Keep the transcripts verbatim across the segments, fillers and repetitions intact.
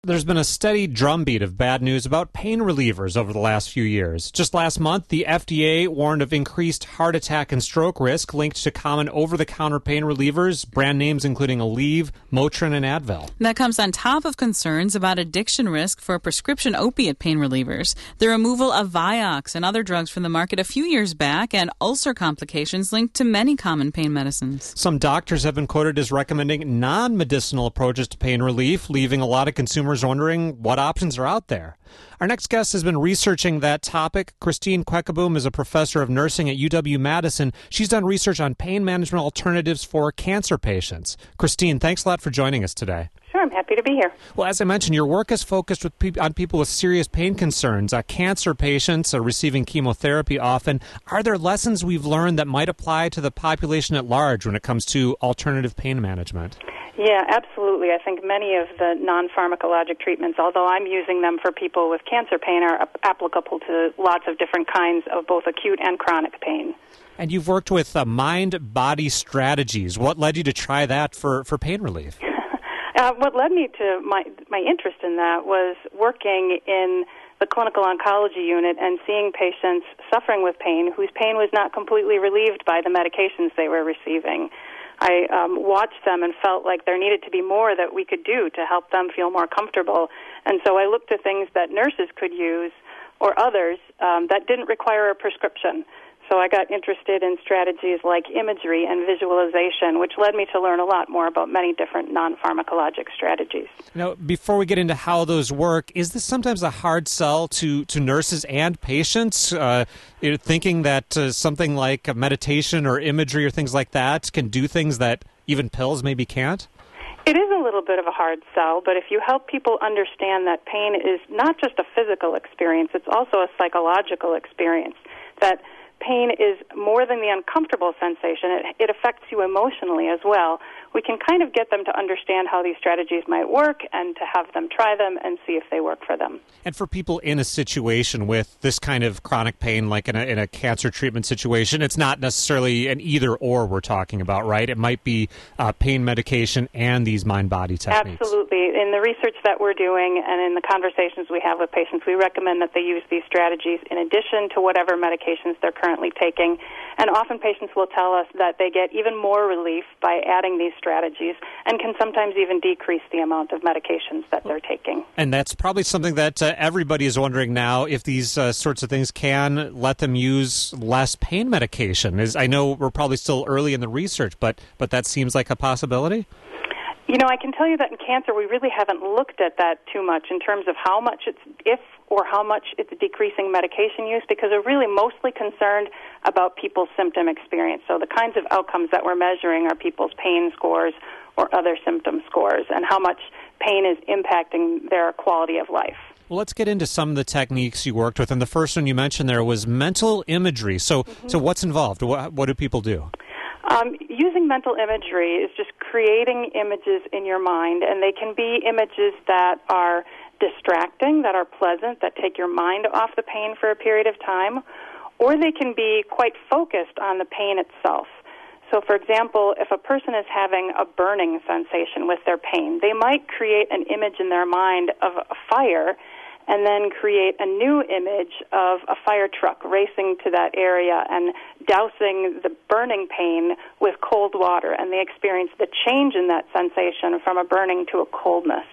There's been a steady drumbeat of bad news about pain relievers over the last few years. Just last month, the F D A warned of increased heart attack and stroke risk linked to common over-the-counter pain relievers, brand names including Aleve, Motrin, and Advil. That comes on top of concerns about addiction risk for prescription opiate pain relievers, the removal of Vioxx and other drugs from the market a few years back, and ulcer complications linked to many common pain medicines. Some doctors have been quoted as recommending non-medicinal approaches to pain relief, leaving a lot of consumers wondering what options are out there. Our next guest has been researching that topic. Christine Quekeboom is a professor of nursing at U W-Madison. She's done research on pain management alternatives for cancer patients. Christine, thanks a lot for joining us today. Sure, I'm happy to be here. Well, as I mentioned, your work is focused with pe- on people with serious pain concerns. Uh, cancer patients are receiving chemotherapy often. Are there lessons we've learned that might apply to the population at large when it comes to alternative pain management? Yeah, absolutely. I think many of the non-pharmacologic treatments, although I'm using them for people with cancer pain, are applicable to lots of different kinds of both acute and chronic pain. And you've worked with uh, mind-body strategies. What led you to try that for, for pain relief? uh, what led me to my, my interest in that was working in the clinical oncology unit and seeing patients suffering with pain whose pain was not completely relieved by the medications they were receiving. I um, watched them and felt like there needed to be more that we could do to help them feel more comfortable. And so I looked to things that nurses could use or others um, that didn't require a prescription. So I got interested in strategies like imagery and visualization, which led me to learn a lot more about many different non-pharmacologic strategies. Now, before we get into how those work, is this sometimes a hard sell to, to nurses and patients, uh, you know, thinking that uh, something like meditation or imagery or things like that can do things that even pills maybe can't? It is a little bit of a hard sell, but if you help people understand that pain is not just a physical experience, it's also a psychological experience, that pain is more than the uncomfortable sensation. It, it affects you emotionally as well. We can kind of get them to understand how these strategies might work and to have them try them and see if they work for them. And for people in a situation with this kind of chronic pain, like in a, in a cancer treatment situation, it's not necessarily an either-or we're talking about, right? It might be uh, pain medication and these mind-body techniques. Absolutely. In the research that we're doing and in the conversations we have with patients, we recommend that they use these strategies in addition to whatever medications they're currently taking. And often patients will tell us that they get even more relief by adding these strategies and can sometimes even decrease the amount of medications that they're taking. And that's probably something that uh, everybody is wondering now, if these uh, sorts of things can let them use less pain medication. Is I know we're probably still early in the research, but but that seems like a possibility? You know, I can tell you that in cancer we really haven't looked at that too much in terms of how much it's, if or how much it's decreasing medication use, because we're really mostly concerned about people's symptom experience. So the kinds of outcomes that we're measuring are people's pain scores or other symptom scores and how much pain is impacting their quality of life. Well, let's get into some of the techniques you worked with. And the first one you mentioned there was mental imagery. So, mm-hmm. so what's involved? What, what do people do? Um, using mental imagery is just creating images in your mind, and they can be images that are distracting, that are pleasant, that take your mind off the pain for a period of time, or they can be quite focused on the pain itself. So, for example, if a person is having a burning sensation with their pain, they might create an image in their mind of a fire and then create a new image of a fire truck racing to that area and dousing the burning pain with cold water, and they experience the change in that sensation from a burning to a coldness.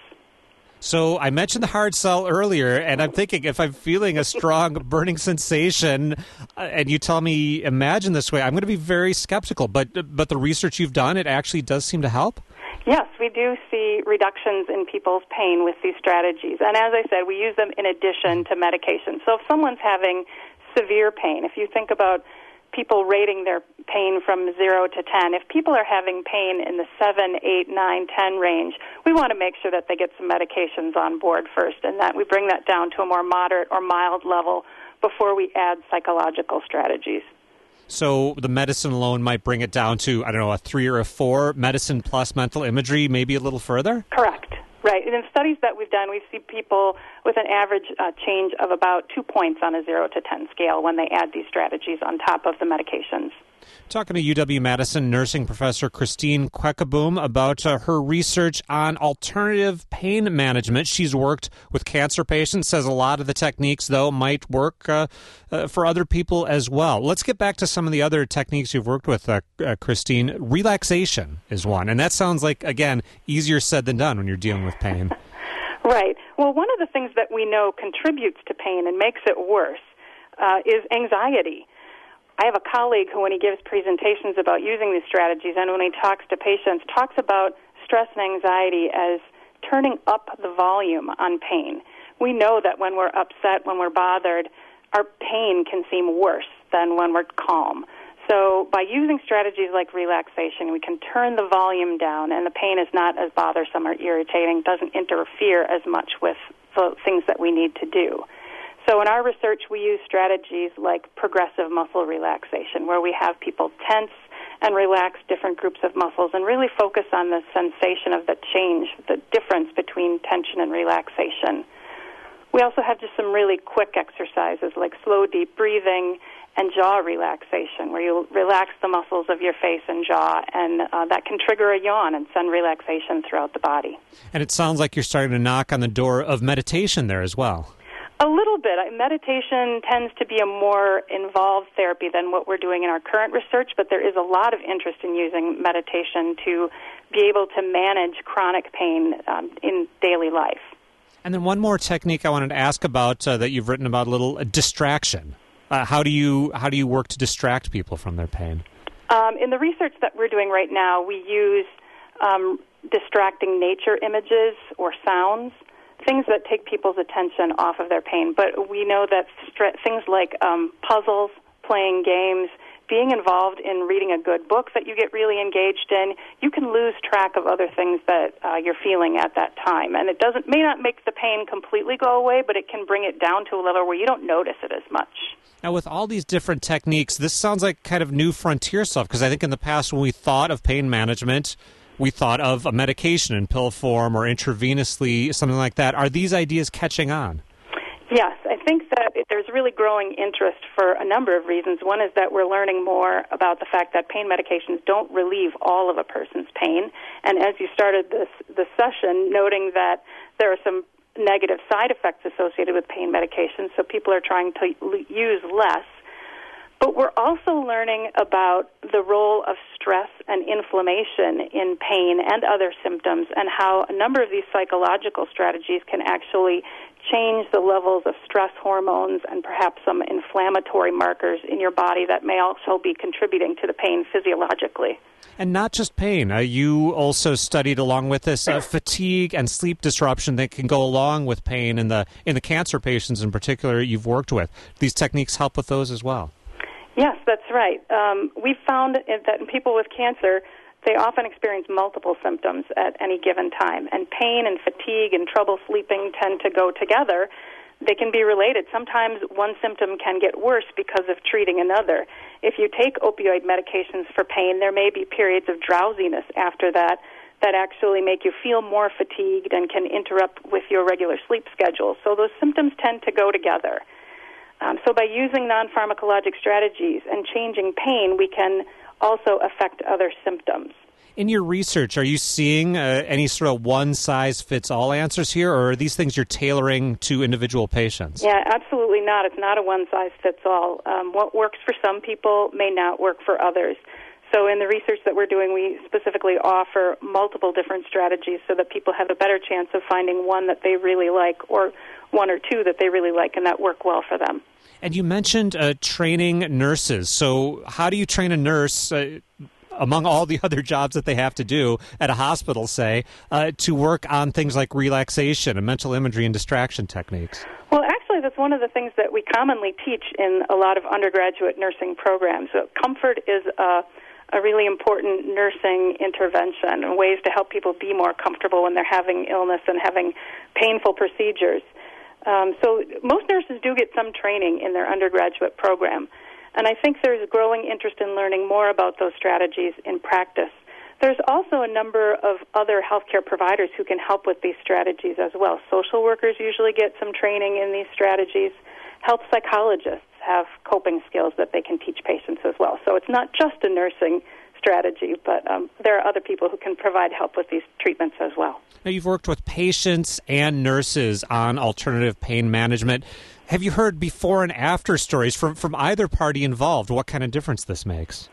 So I mentioned the hard sell earlier, and I'm thinking if I'm feeling a strong burning sensation uh, and you tell me imagine this way, I'm going to be very skeptical. But but the research you've done, it actually does seem to help? Yes, we do see reductions in people's pain with these strategies. And as I said, we use them in addition to medication. So if someone's having severe pain, if you think about people rating their pain from zero to ten, if people are having pain in the seven, eight, nine, ten range, we want to make sure that they get some medications on board first, and that we bring that down to a more moderate or mild level before we add psychological strategies. So the medicine alone might bring it down to, I don't know, a three or a four, medicine plus mental imagery, maybe a little further? Correct. Right. in the studies that we've done, we see people with an average uh, change of about two points on a zero to ten scale when they add these strategies on top of the medications. Talking to U W-Madison nursing professor Christine Quekeboom about uh, her research on alternative pain management. She's worked with cancer patients, says a lot of the techniques, though, might work uh, uh, for other people as well. Let's get back to some of the other techniques you've worked with, uh, uh, Christine. Relaxation is one, and that sounds like, again, easier said than done when you're dealing with pain. Right. Well, one of the things that we know contributes to pain and makes it worse uh, is anxiety. I have a colleague who, when he gives presentations about using these strategies and when he talks to patients, talks about stress and anxiety as turning up the volume on pain. We know that when we're upset, when we're bothered, our pain can seem worse than when we're calm. So by using strategies like relaxation, we can turn the volume down, and the pain is not as bothersome or irritating, doesn't interfere as much with the things that we need to do. So in our research, we use strategies like progressive muscle relaxation, where we have people tense and relax different groups of muscles and really focus on the sensation of the change, the difference between tension and relaxation. We also have just some really quick exercises like slow, deep breathing and jaw relaxation, where you relax the muscles of your face and jaw, and uh, that can trigger a yawn and send relaxation throughout the body. And it sounds like you're starting to knock on the door of meditation there as well. A little bit. Meditation tends to be a more involved therapy than what we're doing in our current research, but there is a lot of interest in using meditation to be able to manage chronic pain um, in daily life. And then one more technique I wanted to ask about uh, that you've written about a little, uh, distraction. Uh, how do you how do you work to distract people from their pain? Um, in the research that we're doing right now, we use um, distracting nature images or sounds, things that take people's attention off of their pain. But we know that st- things like um, puzzles, playing games, being involved in reading a good book that you get really engaged in, you can lose track of other things that uh, you're feeling at that time. And it doesn't may not make the pain completely go away, but it can bring it down to a level where you don't notice it as much. Now, with all these different techniques, this sounds like kind of new frontier stuff, because I think in the past when we thought of pain management, we thought of a medication in pill form or intravenously, something like that. Are these ideas catching on? Yes, I think that there's really growing interest for a number of reasons. One is that we're learning more about the fact that pain medications don't relieve all of a person's pain. And as you started this, this session, noting that there are some negative side effects associated with pain medications, so people are trying to l- use less. But we're also learning about the role of stress and inflammation in pain and other symptoms, and how a number of these psychological strategies can actually change the levels of stress hormones and perhaps some inflammatory markers in your body that may also be contributing to the pain physiologically. And not just pain. Uh, you also studied along with this uh, fatigue and sleep disruption that can go along with pain in the in the cancer patients in particular you've worked with. These techniques help with those as well. Yes, that's right. Um, we've found that in people with cancer, they often experience multiple symptoms at any given time, and pain and fatigue and trouble sleeping tend to go together. They can be related. Sometimes one symptom can get worse because of treating another. If you take opioid medications for pain, there may be periods of drowsiness after that that actually make you feel more fatigued and can interrupt with your regular sleep schedule. So those symptoms tend to go together. Um, so by using non-pharmacologic strategies and changing pain, we can also affect other symptoms. In your research, are you seeing uh, any sort of one-size-fits-all answers here, or are these things you're tailoring to individual patients? Yeah, absolutely not. It's not a one-size-fits-all. Um, what works for some people may not work for others. So in the research that we're doing, we specifically offer multiple different strategies so that people have a better chance of finding one that they really like, or one or two that they really like and that work well for them. And you mentioned uh, training nurses. So how do you train a nurse, uh, among all the other jobs that they have to do at a hospital, say, uh, to work on things like relaxation and mental imagery and distraction techniques? Well, actually, that's one of the things that we commonly teach in a lot of undergraduate nursing programs. So comfort is a a really important nursing intervention and ways to help people be more comfortable when they're having illness and having painful procedures. Um, so most nurses do get some training in their undergraduate program, and I think there's growing interest in learning more about those strategies in practice. There's also a number of other healthcare providers who can help with these strategies as well. Social workers usually get some training in these strategies. Health psychologists have coping skills that they can teach patients as well. So it's not just a nursing strategy, but um, there are other people who can provide help with these treatments as well. Now, you've worked with patients and nurses on alternative pain management. Have you heard before and after stories from, from either party involved? What kind of difference this makes?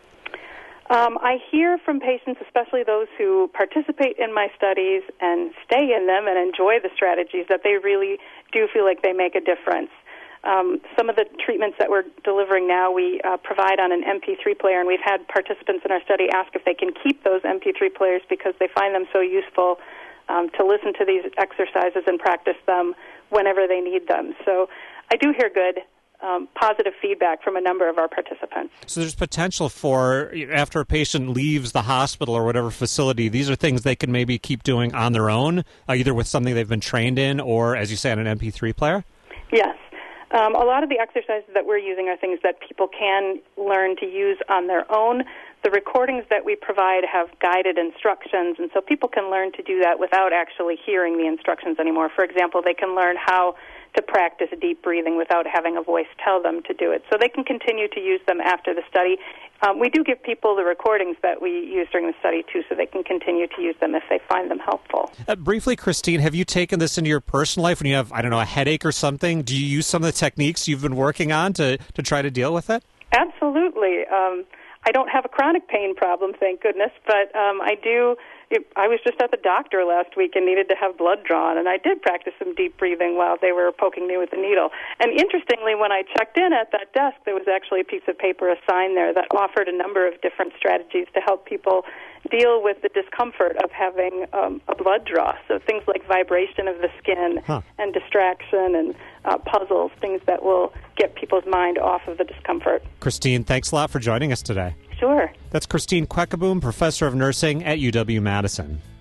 Um, I hear from patients, especially those who participate in my studies and stay in them and enjoy the strategies, that they really do feel like they make a difference. Um, some of the treatments that we're delivering now, we uh, provide on an M P three player, and we've had participants in our study ask if they can keep those M P three players because they find them so useful um, to listen to these exercises and practice them whenever they need them. So I do hear good, um, positive feedback from a number of our participants. So there's potential for, after a patient leaves the hospital or whatever facility, these are things they can maybe keep doing on their own, uh, either with something they've been trained in or, as you say, on an M P three player? Yes. Um, a lot of the exercises that we're using are things that people can learn to use on their own. The recordings that we provide have guided instructions, and so people can learn to do that without actually hearing the instructions anymore. For example, they can learn how to practice deep breathing without having a voice tell them to do it. So they can continue to use them after the study. Um, we do give people the recordings that we use during the study, too, so they can continue to use them if they find them helpful. Uh, briefly, Christine, have you taken this into your personal life when you have, I don't know, a headache or something? Do you use some of the techniques you've been working on to, to try to deal with it? Absolutely. Um, I don't have a chronic pain problem, thank goodness, but um, I do. I was just at the doctor last week and needed to have blood drawn, and I did practice some deep breathing while they were poking me with the needle. And interestingly, when I checked in at that desk, there was actually a piece of paper assigned there that offered a number of different strategies to help people deal with the discomfort of having um, a blood draw. So things like vibration of the skin huh. and distraction and uh, puzzles, things that will get people's mind off of the discomfort. Christine, thanks a lot for joining us today. Sure. That's Christine Quekeboom, professor of nursing at U W Madison.